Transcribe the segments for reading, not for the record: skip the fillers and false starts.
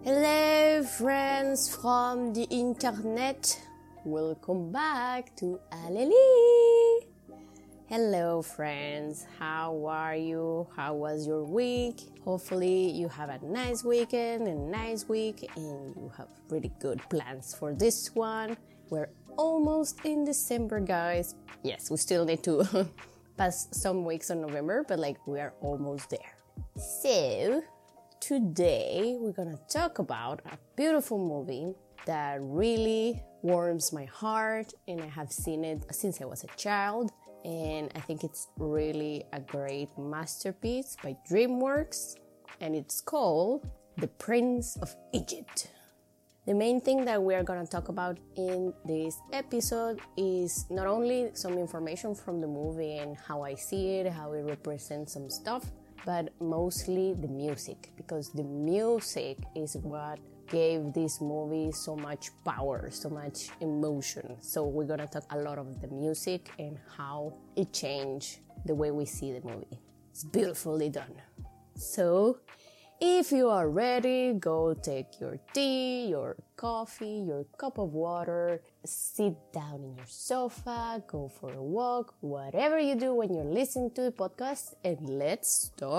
Hello friends from the internet, welcome back to Aleli. Hello friends, how are you? How was your week? Hopefully you have a nice weekend, a nice week, and you have really good plans for this one. We're almost in December, guys. Yes, we still need to pass some weeks on November, but we are almost there. So today we're gonna talk about a beautiful movie that really warms my heart, and I have seen it since I was a child, and I think it's really a great masterpiece by DreamWorks, and it's called The Prince of Egypt. The main thing that we are gonna talk about in this episode is not only some information from the movie and how I see it, how it represents some stuff, but mostly the music, because the music is what gave this movie so much power, so much emotion. So we're gonna talk a lot of the music and how it changed the way we see the movie. It's beautifully done. So if you are ready, go take your tea, your coffee, your cup of water, sit down in your sofa, go for a walk, whatever you do when you're listening to the podcast, and let's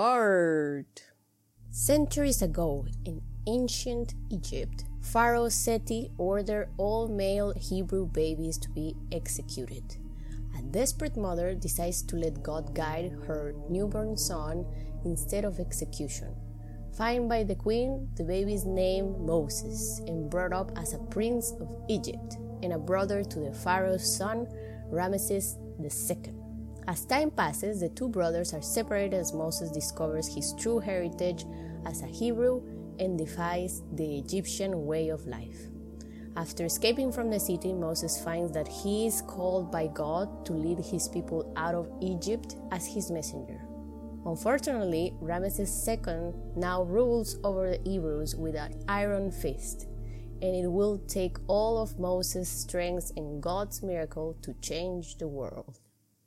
start. Centuries ago, in ancient Egypt, Pharaoh Seti ordered all male Hebrew babies to be executed. A desperate mother decides to let God guide her newborn son instead of execution. Found by the queen, the baby is named Moses and brought up as a prince of Egypt and a brother to the pharaoh's son, Ramesses II. As time passes, the two brothers are separated as Moses discovers his true heritage as a Hebrew and defies the Egyptian way of life. After escaping from the city, Moses finds that he is called by God to lead his people out of Egypt as his messenger. Unfortunately, Ramesses II now rules over the Hebrews with an iron fist, and it will take all of Moses' strength and God's miracle to change the world.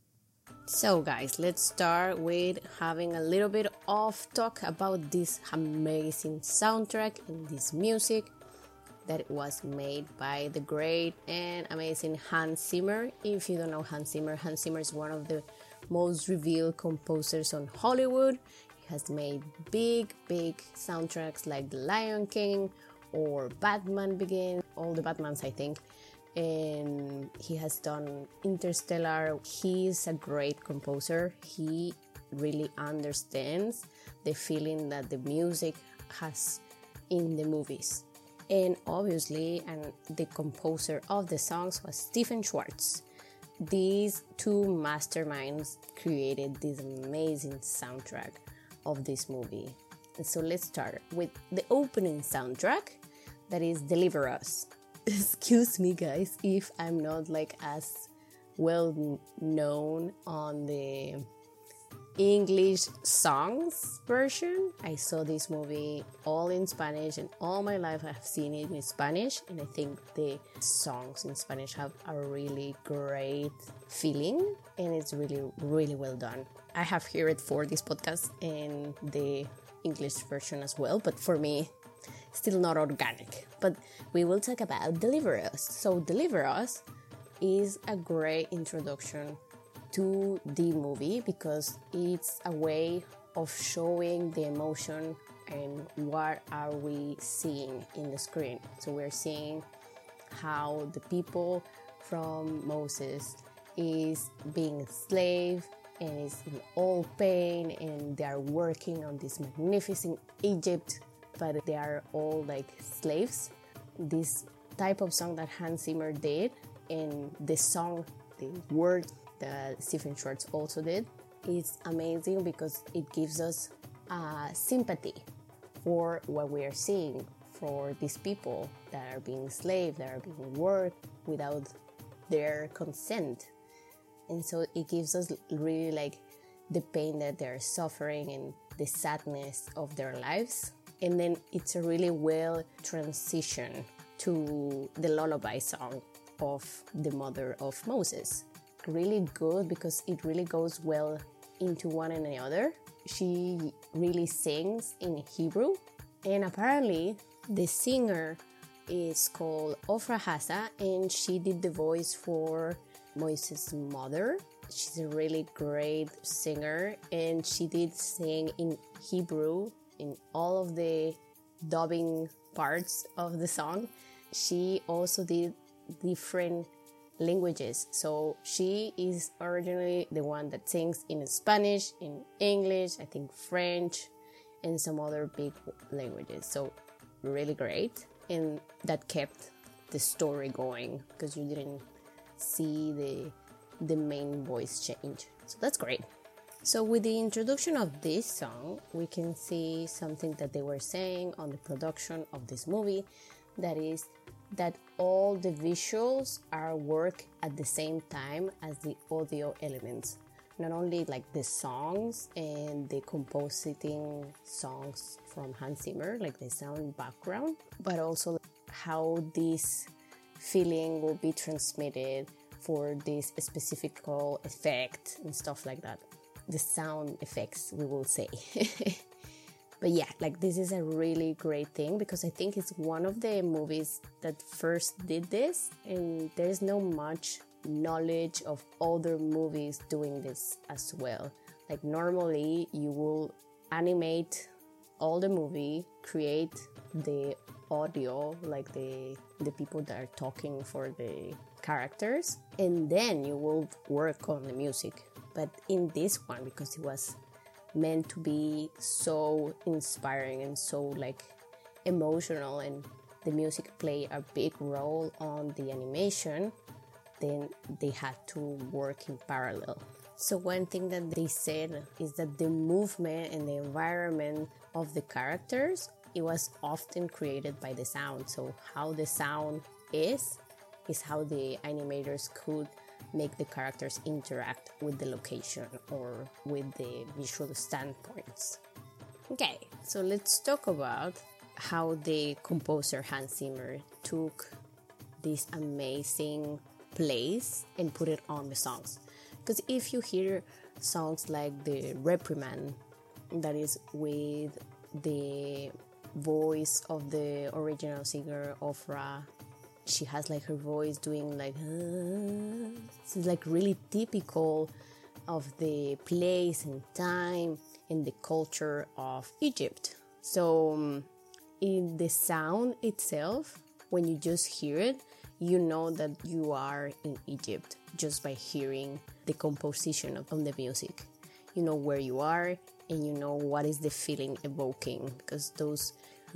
So guys, let's start with having a little bit of talk about this amazing soundtrack and this music that was made by the great and amazing Hans Zimmer. If you don't know Hans Zimmer is one of the most revered composers on Hollywood. He has made big soundtracks like The Lion King or Batman Begins, all the Batmans I think, and he has done Interstellar. He's a great composer. He really understands the feeling that the music has in the movies. And obviously, the composer of the songs was Stephen Schwartz. These two masterminds created this amazing soundtrack of this movie. And so let's start with the opening soundtrack, that is Deliver Us. Excuse me guys if I'm not as well known on the English songs version. I saw this movie all in Spanish, and all my life I have seen it in Spanish, and I think the songs in Spanish have a really great feeling, and it's really well done. I have heard it for this podcast and the English version as well, but for me still not organic. But we will talk about Deliver Us. So Deliver Us is a great introduction to the movie because it's a way of showing the emotion and what are we seeing in the screen. So we're seeing how the people from Moses is being enslaved and is in all pain, and they are working on this magnificent Egypt, but they are all slaves. This type of song that Hans Zimmer did, and the song, the word that Stephen Schwartz also did, is amazing because it gives us sympathy for what we are seeing, for these people that are being enslaved, that are being worked without their consent. And so it gives us really the pain that they're suffering and the sadness of their lives. And then it's a really well transition to the lullaby song of the mother of Moses. Really good because it really goes well into one another. She really sings in Hebrew, and apparently The singer is called Ofra Hassa, and she did the voice for Moses' mother. She's a really great singer, and she did sing in Hebrew in all of the dubbing parts of the song. She also did different languages. So she is originally the one that sings in Spanish, in English, I think French, and some other big languages. So really great. And that kept the story going because you didn't see the main voice change. So that's great. So with the introduction of this song, we can see something that they were saying on the production of this movie, that is that all the visuals are work at the same time as the audio elements. Not only like the songs and the compositing songs from Hans Zimmer, like the sound background, but also how this feeling will be transmitted for this specific effect and stuff like that. The sound effects, we will say. But yeah, like this is a really great thing because I think it's one of the movies that first did this, and there's no much knowledge of other movies doing this as well. Like normally you will animate all the movie, create the audio, like the people that are talking for the characters, and then you will work on the music. But in this one, because it was meant to be so inspiring and so like emotional, and the music play a big role on the animation, then they had to work in parallel. So one thing that they said is that the movement and the environment of the characters, it was often created by the sound. So how the sound is how the animators could make the characters interact with the location or with the visual standpoints. Okay, so let's talk about how the composer Hans Zimmer took this amazing place and put it on the songs. Because if you hear songs like the Reprimand, that is with the voice of the original singer Ofra, she has like her voice doing like it's like really typical of the place and time and the culture of Egypt. So in the sound itself, when you just hear it, you know that you are in Egypt just by hearing the composition of the music. You know where you are and you know what is the feeling evoking, because those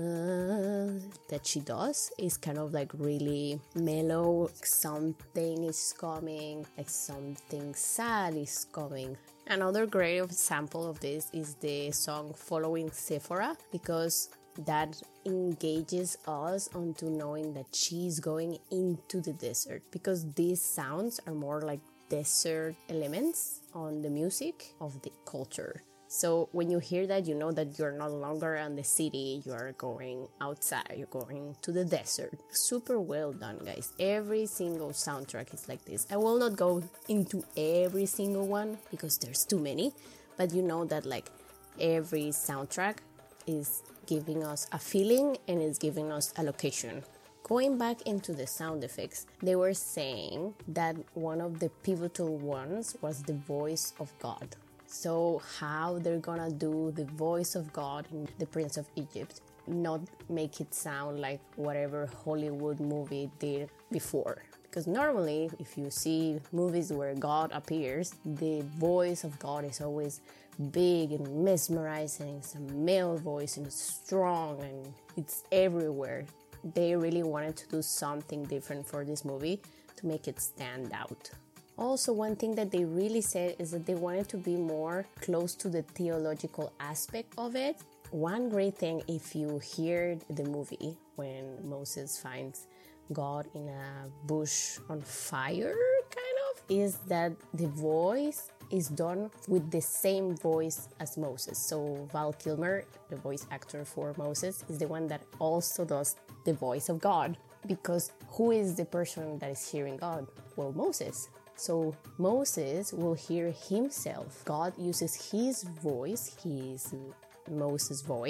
that she does is kind of like really mellow. Something is coming, like something sad is coming. Another great example of this is the song Following Sephora, because that engages us onto knowing that she's going into the desert, because these sounds are more like desert elements on the music of the culture. So when you hear that, you know that you're no longer in the city, you are going outside, you're going to the desert. Super well done, guys. Every single soundtrack is like this. I will not go into every single one because there's too many, but you know that like every soundtrack is giving us a feeling and is giving us a location. Going back into the sound effects, they were saying that one of the pivotal ones was the voice of God. So how they're gonna do the voice of God in The Prince of Egypt, not make it sound like whatever Hollywood movie did before. Because normally, if you see movies where God appears, the voice of God is always big and mesmerizing. It's a male voice and it's strong and it's everywhere. They really wanted to do something different for this movie to make it stand out. Also, one thing that they really said is that they wanted to be more close to the theological aspect of it. One great thing, if you hear the movie when Moses finds God in a bush on fire, kind of, is that the voice is done with the same voice as Moses. So Val Kilmer, the voice actor for Moses, is the one that also does the voice of God. Because who is the person that is hearing God? Well, Moses. So Moses will hear himself. God uses his voice, his Moses' voice,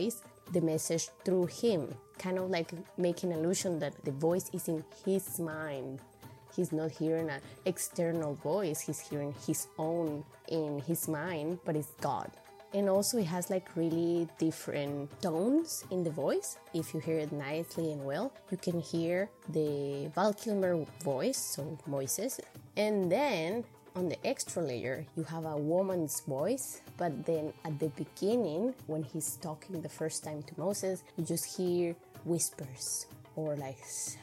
the message through him, kind of like making allusion that the voice is in his mind. He's not hearing an external voice, he's hearing his own in his mind, but it's God. And also it has like really different tones in the voice. If you hear it nicely and well, you can hear the Val Kilmer voice, so Moises. And then on the extra layer, you have a woman's voice, but then at the beginning, when he's talking the first time to Moses, you just hear whispers or like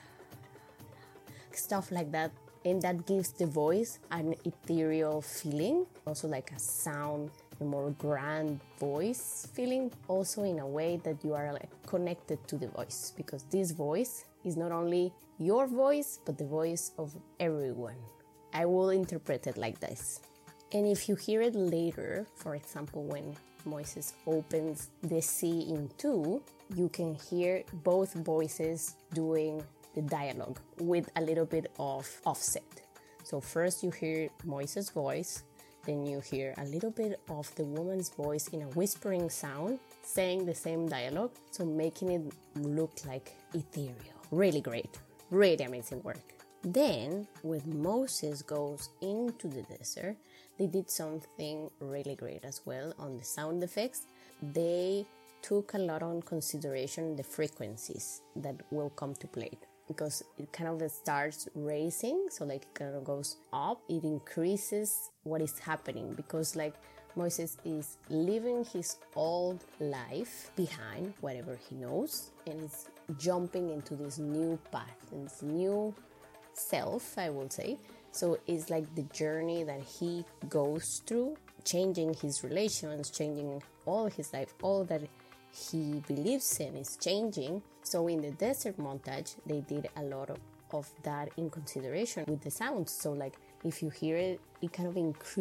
stuff like that. And that gives the voice an ethereal feeling, also like a sound, a more grand voice feeling, also in a way that you are like connected to the voice, because this voice is not only your voice, but the voice of everyone. I will interpret it like this. And if you hear it later, for example, when Moses opens the sea in two, you can hear both voices doing the dialogue with a little bit of offset. So first you hear Moses' voice, then you hear a little bit of the woman's voice in a whispering sound, saying the same dialogue, so making it look like ethereal. Really great, really amazing work. Then, when Moses goes into the desert, they did something really great as well on the sound effects. They took a lot on consideration the frequencies that will come to play, because it kind of starts raising, so like it kind of goes up, it increases what is happening, because like Moses is living his old life behind, whatever he knows, and is jumping into this new path, and this new self, I will say. So it's like the journey that he goes through, changing his relations, changing all his life, all that he believes in is changing. So in the desert montage, they did a lot of that in consideration with the sounds. So like if you hear it, it kind of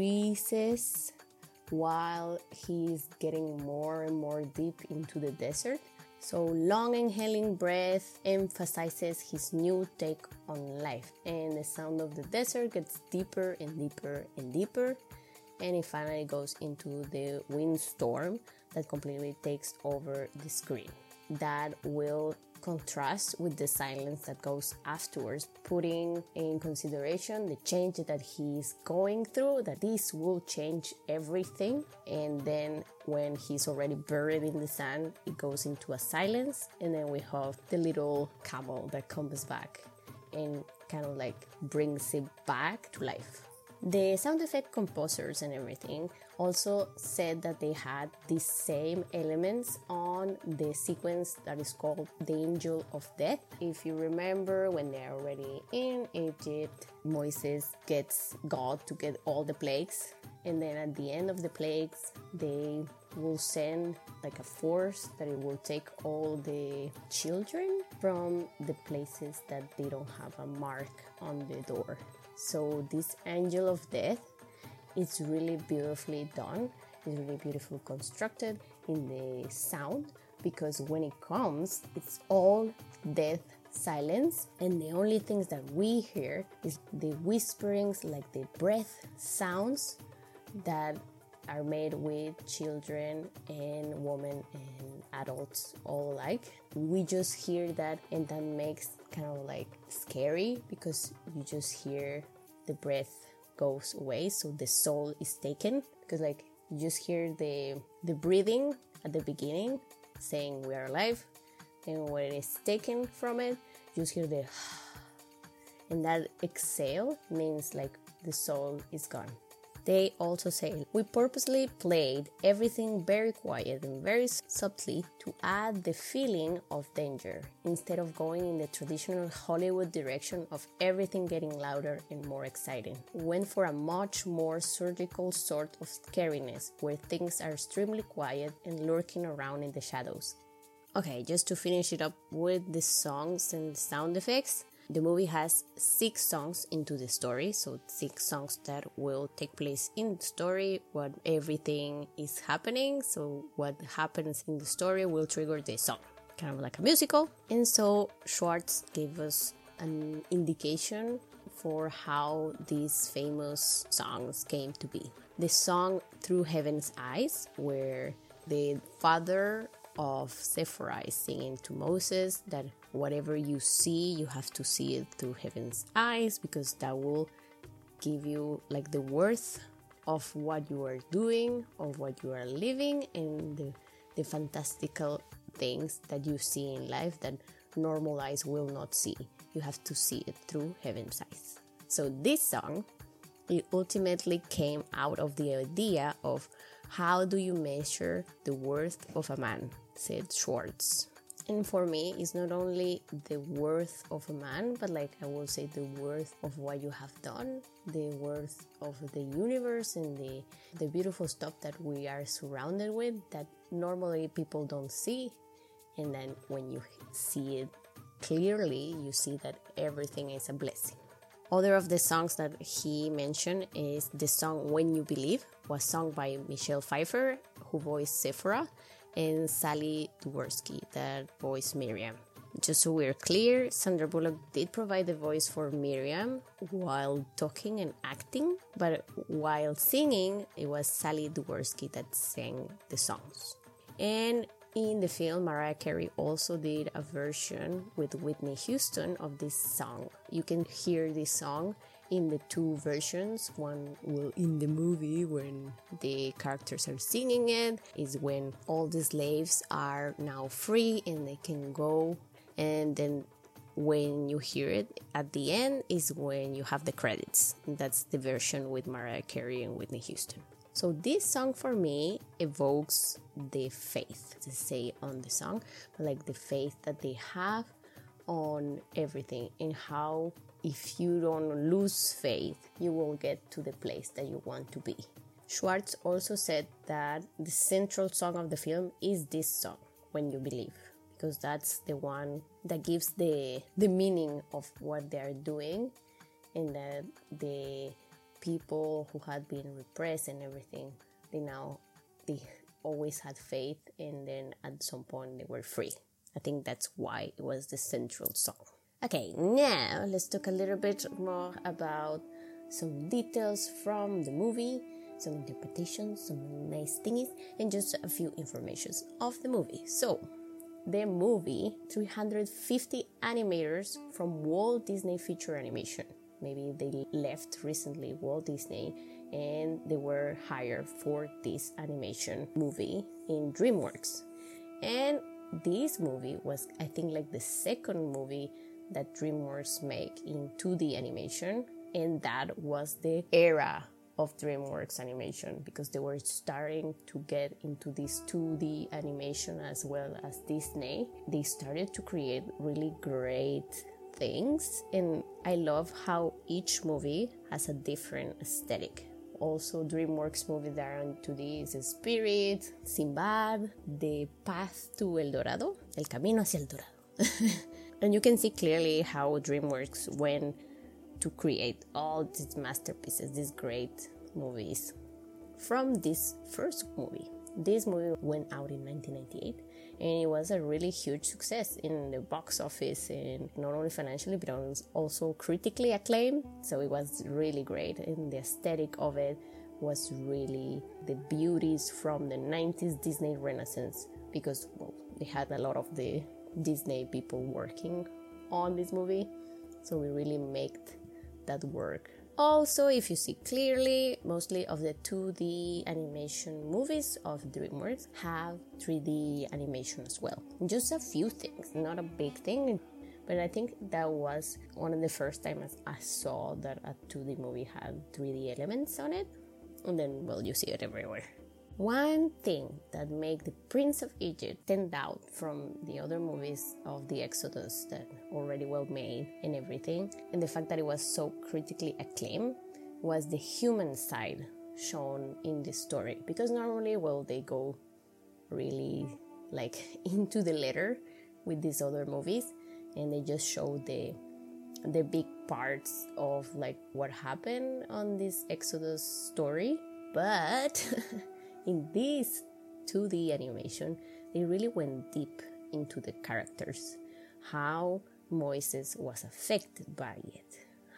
increases while he's getting more and more deep into the desert. So long inhaling breath emphasizes his new take on life, and the sound of the desert gets deeper and deeper and deeper, and it finally goes into the windstorm that completely takes over the screen. That will contrast with the silence that goes afterwards, putting in consideration the change that he's going through, that this will change everything. And then when he's already buried in the sand, it goes into a silence, and then we have the little camel that comes back and kind of like brings it back to life. The sound effect composers and everything also said that they had these same elements on the sequence that is called the Angel of Death. If you remember, when they're already in Egypt, Moses gets God to get all the plagues, and then at the end of the plagues, they will send like a force that it will take all the children from the places that they don't have a mark on the door. So this Angel of Death, it's really beautifully done. It's really beautifully constructed in the sound, because when it comes, it's all death silence, and the only things that we hear is the whisperings, like the breath sounds that are made with children and women and adults all alike. We just hear that, and that makes kind of like scary, because you just hear the breath goes away, so the soul is taken, because like you just hear the breathing at the beginning saying we are alive, and when it is taken from it, you just hear the and that exhale means like the soul is gone. They also say, we purposely played everything very quiet and very subtly to add the feeling of danger, instead of going in the traditional Hollywood direction of everything getting louder and more exciting. We went for a much more surgical sort of scariness, where things are extremely quiet and lurking around in the shadows. Okay, just to finish it up with the songs and sound effects. The movie has 6 songs into the story, so 6 songs that will take place in the story, what everything is happening, so what happens in the story will trigger the song, kind of like a musical. And so Schwartz gave us an indication for how these famous songs came to be. The song Through Heaven's Eyes, where the father of Sephora is singing to Moses that whatever you see, you have to see it through heaven's eyes, because that will give you like the worth of what you are doing, of what you are living, and the fantastical things that you see in life that normal eyes will not see. You have to see it through heaven's eyes. So this song, it ultimately came out of the idea of how do you measure the worth of a man, said Schwartz. And for me, it's not only the worth of a man, but like I will say the worth of what you have done, the worth of the universe and the beautiful stuff that we are surrounded with that normally people don't see. And then when you see it clearly, you see that everything is a blessing. Other of the songs that he mentioned is the song When You Believe, was sung by Michelle Pfeiffer, who voiced Sephora, and Sally Dworsky, that voiced Miriam. Just so we're clear, Sandra Bullock did provide the voice for Miriam while talking and acting, but while singing, it was Sally Dworsky that sang the songs. And in the film, Mariah Carey also did a version with Whitney Houston of this song. You can hear this song in the two versions. One will in the movie when the characters are singing it is when all the slaves are now free and they can go, and then when you hear it at the end is when you have the credits. That's the version with Mariah Carey and Whitney Houston. So this song for me evokes the faith, to say on the song, but like the faith that they have on everything, and how if you don't lose faith, you will get to the place that you want to be. Schwartz also said that the central song of the film is this song, When You Believe, because that's the one that gives the meaning of what they are doing, and that the people who had been repressed and everything, they always had faith, and then at some point they were free. I think that's why it was the central song. Okay, now let's talk a little bit more about some details from the movie, some interpretations, some nice thingies, and just a few informations of the movie. So, the movie, 350 animators from Walt Disney Feature Animation. Maybe they left recently Walt Disney and they were hired for this animation movie in DreamWorks. And this movie was, I think, like the second movie that DreamWorks make in 2D animation. And that was the era of DreamWorks animation, because they were starting to get into this 2D animation as well as Disney. They started to create really great things, and I love how each movie has a different aesthetic. Also, DreamWorks movies that are on 2D is Spirit, Sinbad, The Path to El Dorado, El Camino hacia El Dorado. And you can see clearly how DreamWorks went to create all these masterpieces, these great movies. From this first movie, this movie went out in 1998, and it was a really huge success in the box office, and not only financially but also critically acclaimed. So it was really great, and the aesthetic of it was really the beauties from the 90s Disney Renaissance, because they had a lot of the Disney people working on this movie, so we really made that work. Also, if you see clearly, mostly of the 2D animation movies of DreamWorks have 3D animation as well. Just a few things, not a big thing, but I think that was one of the first times I saw that a 2D movie had 3D elements on it, and then, well, you see it everywhere. One thing that made The Prince of Egypt stand out from the other movies of the Exodus that already well made and everything, and the fact that it was so critically acclaimed, was the human side shown in the story. Because normally, well, they go really like into the letter with these other movies, and they just show the big parts of like what happened on this Exodus story. But in this 2D animation, they really went deep into the characters, how Moses was affected by it,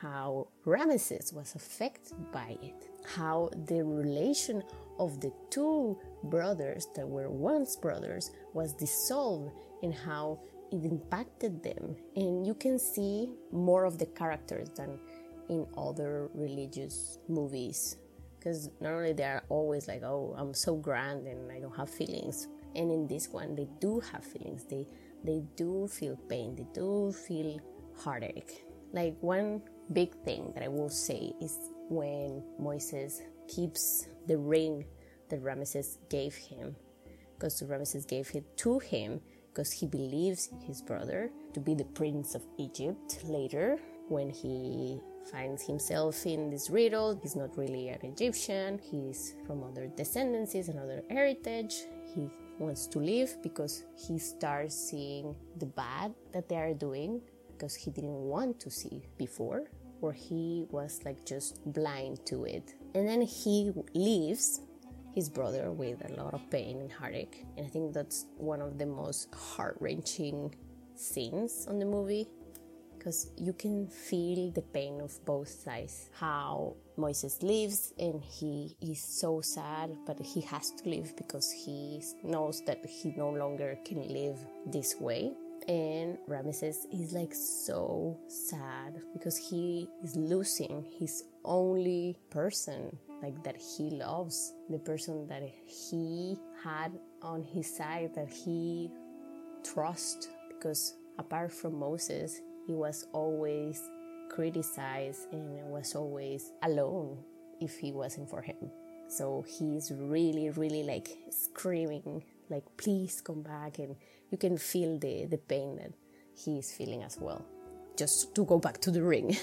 how Ramesses was affected by it, how the relation of the two brothers that were once brothers was dissolved, and how it impacted them. And you can see more of the characters than in other religious movies, because normally they are always like, oh, I'm so grand and I don't have feelings. And in this one, they do have feelings. They do feel pain. They do feel heartache. Like, one big thing that I will say is when Moises keeps the ring that Ramesses gave him, because Ramesses gave it to him because he believes in his brother to be the prince of Egypt later. When he finds himself in this riddle, he's not really an Egyptian, he's from other descendancies, another heritage. He wants to leave because he starts seeing the bad that they are doing, because he didn't want to see before, or he was like just blind to it. And then he leaves his brother with a lot of pain and heartache. And I think that's one of the most heart-wrenching scenes on the movie, because you can feel the pain of both sides. How Moises leaves and he is so sad, but he has to leave because he knows that he no longer can live this way. And Ramesses is like so sad because he is losing his only person like that he loves, the person that he had on his side, that he trusts, because apart from Moses, he was always criticized and was always alone if he wasn't for him. So he's really, really like screaming, like, please come back. And you can feel the pain that he is feeling as well. Just to go back to the ring.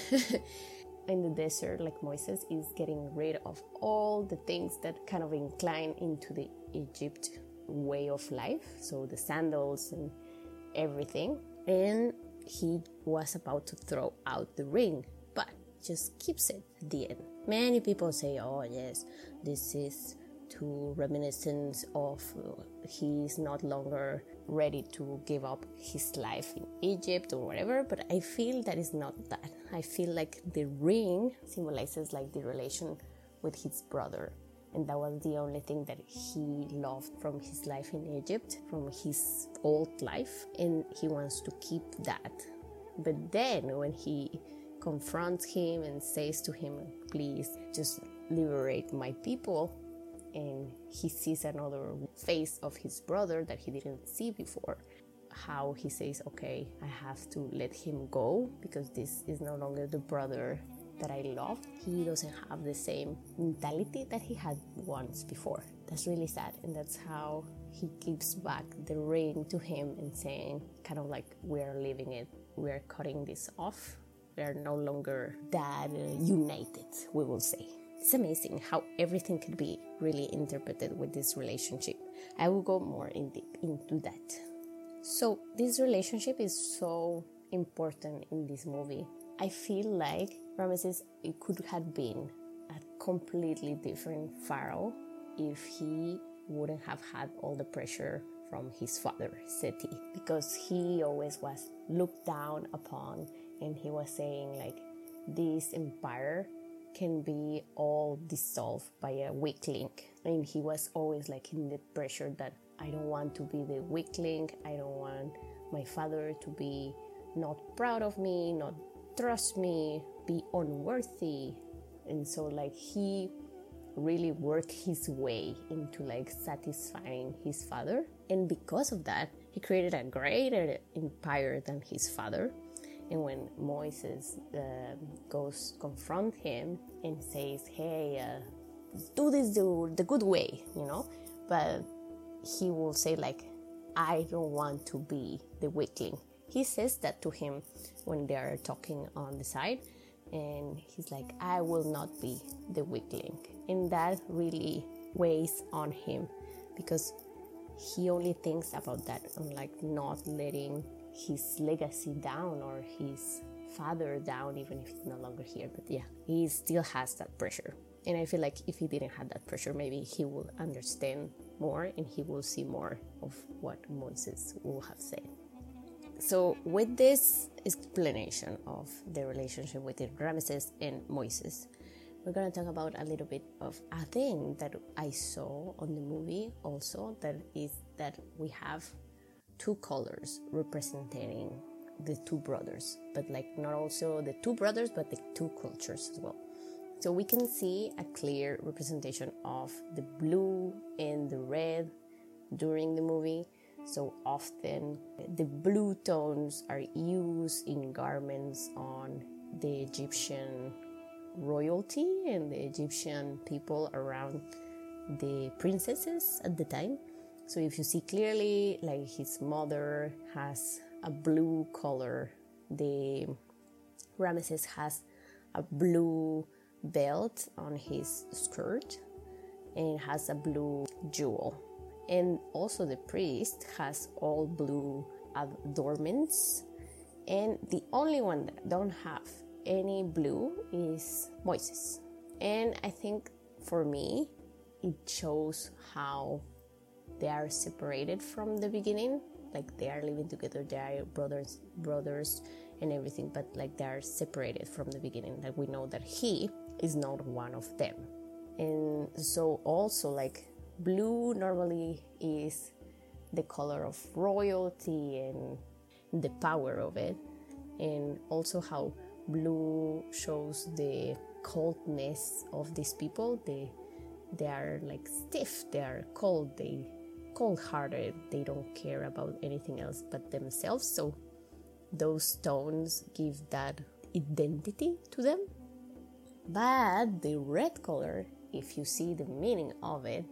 In the desert, like, Moises is getting rid of all the things that kind of incline into the Egypt way of life. So the sandals and everything. And he was about to throw out the ring, but just keeps it at the end. Many people say, oh yes, this is too reminiscent of he's not longer ready to give up his life in Egypt or whatever, but I feel that is not that. I feel like the ring symbolizes like the relation with his brother, and that was the only thing that he loved from his life in Egypt, from his old life, and he wants to keep that. But then when he confronts him and says to him, please just liberate my people, and he sees another face of his brother that he didn't see before, how he says, okay, I have to let him go because this is no longer the brother that I love. He doesn't have the same mentality that he had once before. That's really sad, and that's how he gives back the ring to him and saying, kind of like, we're leaving it, we're cutting this off, we're no longer that united, we will say. It's amazing how everything could be really interpreted with this relationship. I will go more in deep into that. So this relationship is so important in this movie. I feel like Ramesses, it could have been a completely different pharaoh if he wouldn't have had all the pressure from his father, Seti, because he always was looked down upon, and he was saying like, this empire can be all dissolved by a weak link. And he was always like in the pressure that I don't want to be the weak link, I don't want my father to be not proud of me, not trust me, be unworthy. And so like he really worked his way into like satisfying his father, and because of that he created a greater empire than his father. And when Moises goes confront him and says, hey, do this the good way, you know, but he will say like, I don't want to be the weakling. He says that to him when they are talking on the side, and he's like, I will not be the weakling. And that really weighs on him, because he only thinks about that, on like not letting his legacy down or his father down, even if he's no longer here. But yeah, he still has that pressure. And I feel like if he didn't have that pressure, maybe he will understand more and he will see more of what Moses will have said. So with this explanation of the relationship between Ramesses and Moises, we're going to talk about a little bit of a thing that I saw on the movie also, that is that we have two colors representing the two brothers, but like not also the two brothers, but the two cultures as well. So we can see a clear representation of the blue and the red during the movie. So often the blue tones are used in garments on the Egyptian royalty and the Egyptian people around the princesses at the time. So if you see clearly, like his mother has a blue color, the Ramesses has a blue belt on his skirt and has a blue jewel. And also the priest has all blue adornments, and the only one that don't have any blue is Moises. And I think for me it shows how they are separated from the beginning. Like they are living together, they are brothers and everything, but like they are separated from the beginning. Like we know that he is not one of them. And so also like blue normally is the color of royalty and the power of it, and also how blue shows the coldness of these people. They are like stiff, they are cold, they cold-hearted, they don't care about anything else but themselves. So those tones give that identity to them. But the red color, if you see the meaning of it,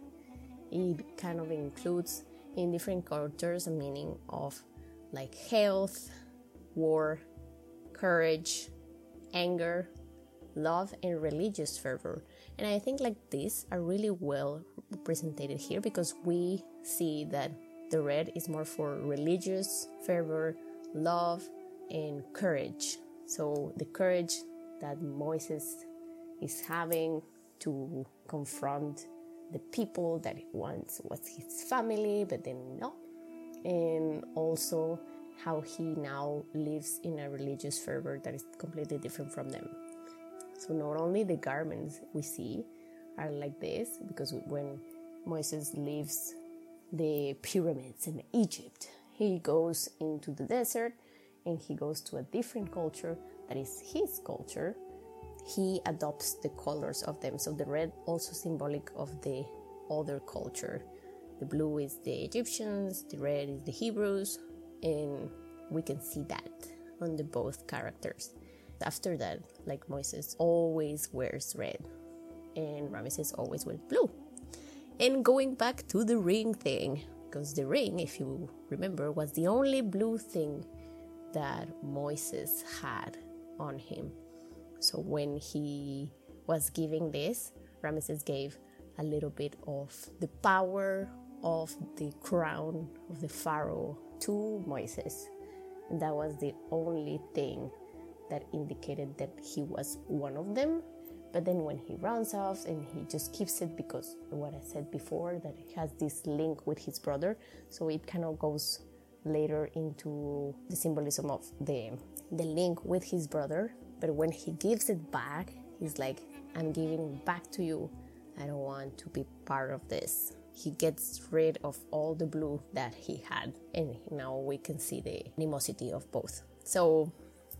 it kind of includes in different cultures a meaning of like health, war, courage, anger, love, and religious fervor. And I think like these are really well represented here, because we see that the red is more for religious fervor, love, and courage. So the courage that Moises is having to confront the people that he once was his family, but then not. And also how he now lives in a religious fervor that is completely different from them. So not only the garments we see are like this, because when Moises leaves the pyramids in Egypt, he goes into the desert and he goes to a different culture that is his culture. He adopts the colors of them. So the red also symbolic of the other culture. The blue is the Egyptians, the red is the Hebrews, and we can see that on the both characters. After that, like Moises always wears red and Ramesses always wears blue. And going back to the ring thing, because the ring, if you remember, was the only blue thing that Moises had on him. So when he was giving this, Ramesses gave a little bit of the power of the crown of the pharaoh to Moises. And that was the only thing that indicated that he was one of them. But then when he runs off and he just keeps it, because what I said before, that he has this link with his brother, so it kind of goes later into the symbolism of the link with his brother. But when he gives it back, he's like, I'm giving it back to you. I don't want to be part of this. He gets rid of all the blue that he had, and now we can see the animosity of both. So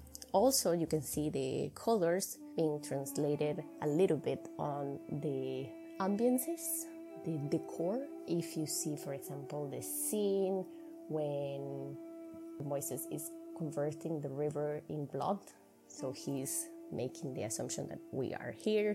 also you can see the colors being translated a little bit on the ambiances, the decor. If you see, for example, the scene when Moises is converting the river in blood, so he's making the assumption that we are here.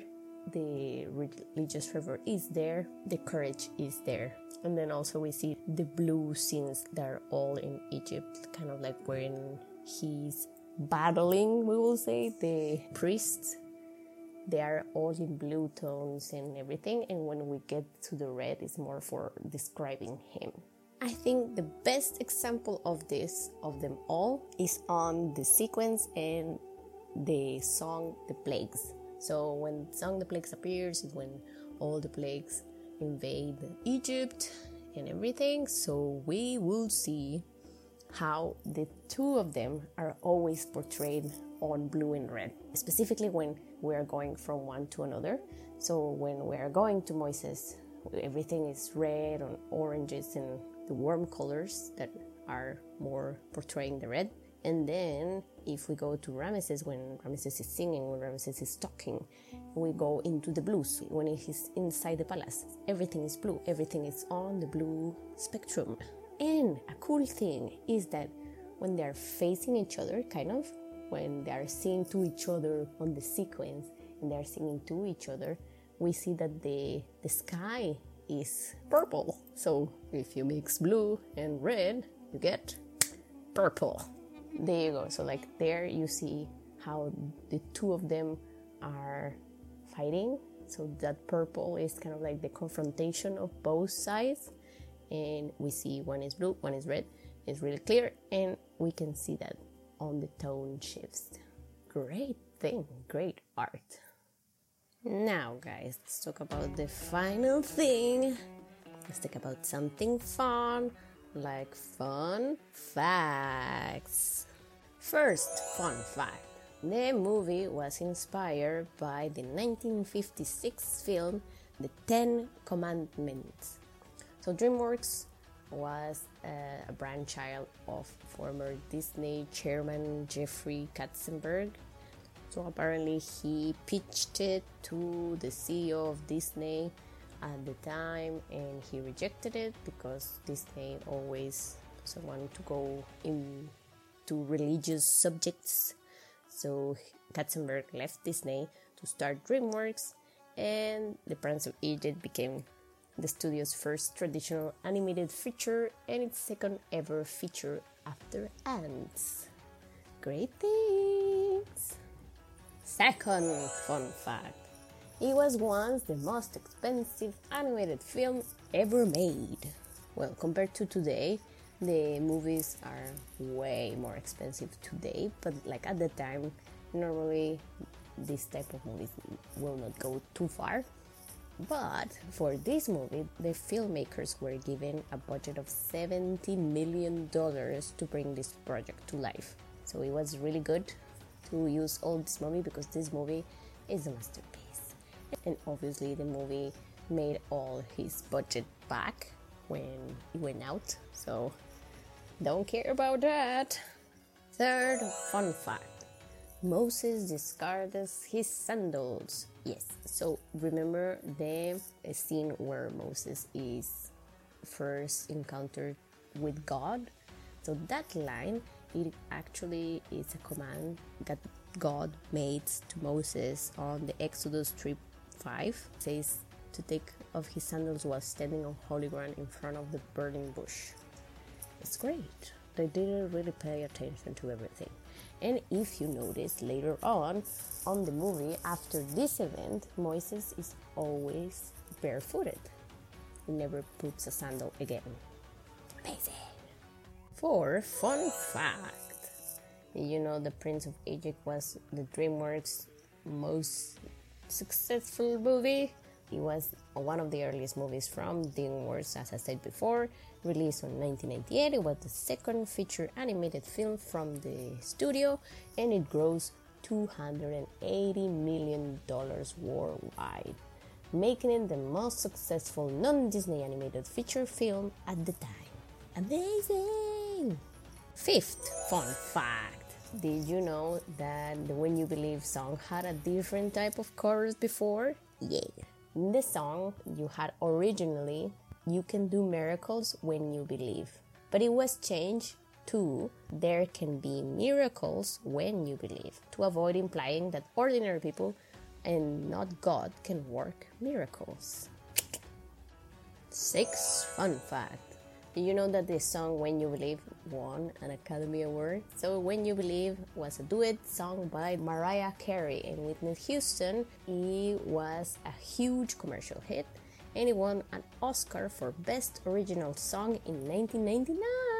The religious fervor is there, the courage is there. And then also we see the blue scenes that are all in Egypt, kind of like when he's battling, we will say, the priests. They are all in blue tones and everything, and when we get to the red, it's more for describing him. I think the best example of this, of them all, is on the sequence and the song The Plagues. So when the song The Plagues appears, is when all the plagues invade Egypt and everything. So we will see how the two of them are always portrayed on blue and red, specifically when we are going from one to another. So when we are going to Moises, everything is red and oranges and the warm colors that are more portraying the red. And then if we go to Ramesses, when Ramesses is singing, when Ramesses is talking, we go into the blues. When he's inside the palace, everything is blue. Everything is on the blue spectrum. And a cool thing is that when they're facing each other, kind of, when they are singing to each other on the sequence and they're singing to each other, we see that the sky is purple. So if you mix blue and red, you get purple. There you go. So like there you see how the two of them are fighting. So that purple is kind of like the confrontation of both sides. And we see one is blue, one is red. It's really clear. And we can see that on the tone shifts. Great thing. Great art. Now guys, let's talk about the final thing. Let's talk about something fun, like fun facts. First fun fact. The movie was inspired by the 1956 film The Ten Commandments. So DreamWorks was a brainchild of former Disney chairman Jeffrey Katzenberg. So apparently he pitched it to the CEO of Disney at the time, and he rejected it because Disney always doesn't want to go into religious subjects. So Katzenberg left Disney to start DreamWorks, and The Prince of Egypt became the studio's first traditional animated feature and its second ever feature after Ants. Great things! Second fun fact. It was once the most expensive animated film ever made. Well, compared to today, the movies are way more expensive today, but like at the time, normally this type of movies will not go too far. But for this movie, the filmmakers were given a budget of $70 million to bring this project to life. So it was really good to use all this money because this movie is a masterpiece. And obviously the movie made all his budget back when it went out, so don't care about that. Third fun fact. Moses discarded his sandals. Yes, so remember the scene where Moses is first encountered with God? So that line, it actually is a command that God made to Moses on the Exodus 3:5. It says to take off his sandals while standing on holy ground in front of the burning bush. It's great. They didn't really pay attention to everything. And if you notice later on the movie, after this event, Moses is always barefooted. He never puts a sandal again. Amazing. 4 fun fact. You know, The Prince of Egypt was the DreamWorks most successful movie. It was one of the earliest movies from DreamWorks, as I said before, released in 1998. It was the second feature animated film from the studio, and it grossed $280 million worldwide, making it the most successful non-Disney animated feature film at the time. Amazing! 5th fun fact. Did you know that the When You Believe song had a different type of chorus before? Yeah. In the song, you had originally, "You can do miracles when you believe." But it was changed to, "There can be miracles when you believe," to avoid implying that ordinary people and not God can work miracles. 6th fun fact. Did you know that the song When You Believe won an Academy Award? So When You Believe was a duet song by Mariah Carey and Whitney Houston. It was a huge commercial hit, and it won an Oscar for Best Original Song in 1999.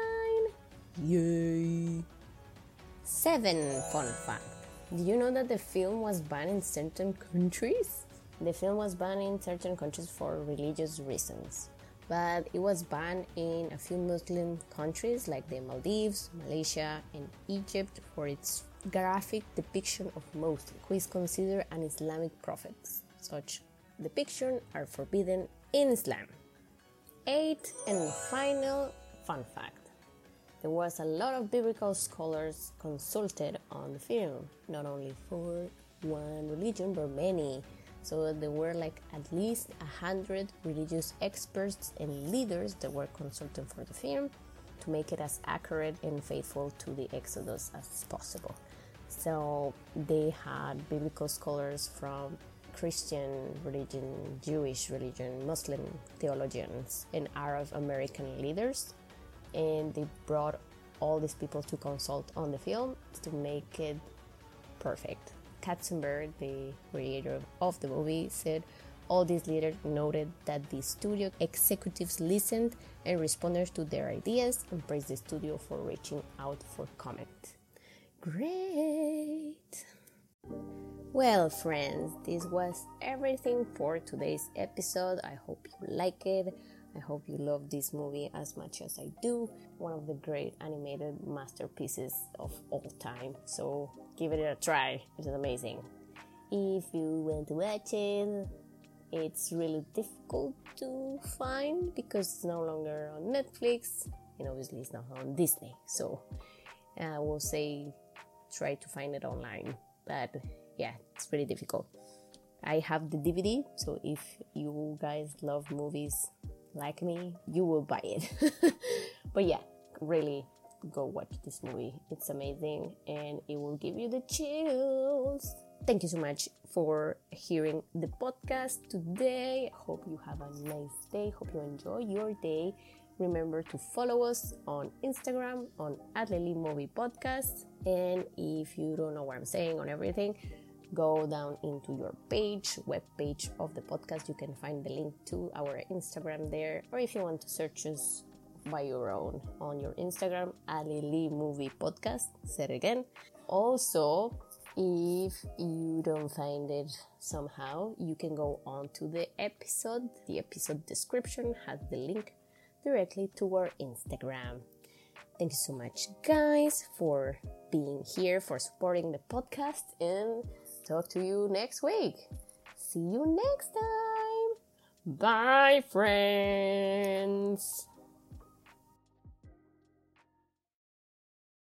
Yay! 7 fun fact. Did you know that the film was banned in certain countries? The film was banned in certain countries for religious reasons. but it was banned in a few Muslim countries like the Maldives, Malaysia, and Egypt for its graphic depiction of Moses, who is considered an Islamic prophet. Such depictions are forbidden in Islam. 8th and final fun fact. There was a lot of biblical scholars consulted on the film, not only for one religion, but many. So there were like at least 100 religious experts and leaders that were consulted for the film to make it as accurate and faithful to the Exodus as possible. So they had biblical scholars from Christian religion, Jewish religion, Muslim theologians, and Arab American leaders. And they brought all these people to consult on the film to make it perfect. Katzenberg, the creator of the movie, said all these leaders noted that the studio executives listened and responded to their ideas and praised the studio for reaching out for comment. Great! Well, friends, this was everything for today's episode. I hope you like it. I hope you love this movie as much as I do. One of the great animated masterpieces of all time. So give it a try. It's amazing. If you want to watch it, it's really difficult to find because it's no longer on Netflix. And obviously it's not on Disney. So I will say try to find it online. But yeah, it's pretty difficult. I have the DVD. So if you guys love movies like me, you will buy it. But yeah, really go watch this movie. It's amazing and it will give you the chills. Thank you so much for hearing the podcast today. Hope you have a nice day. Hope you enjoy your day. Remember to follow us on Instagram on @LelyMoviePodcast. And if you don't know what I'm saying on everything, go down into your webpage of the podcast. You can find the link to our Instagram there, or if you want to search us by your own on your Instagram, @LelyMoviePodcast. Say it again. Also, if you don't find it somehow, you can go on to the episode. The episode description has the link directly to our Instagram. Thank you so much, guys, for being here, for supporting the podcast, and talk to you next week. See you next time. Bye, friends.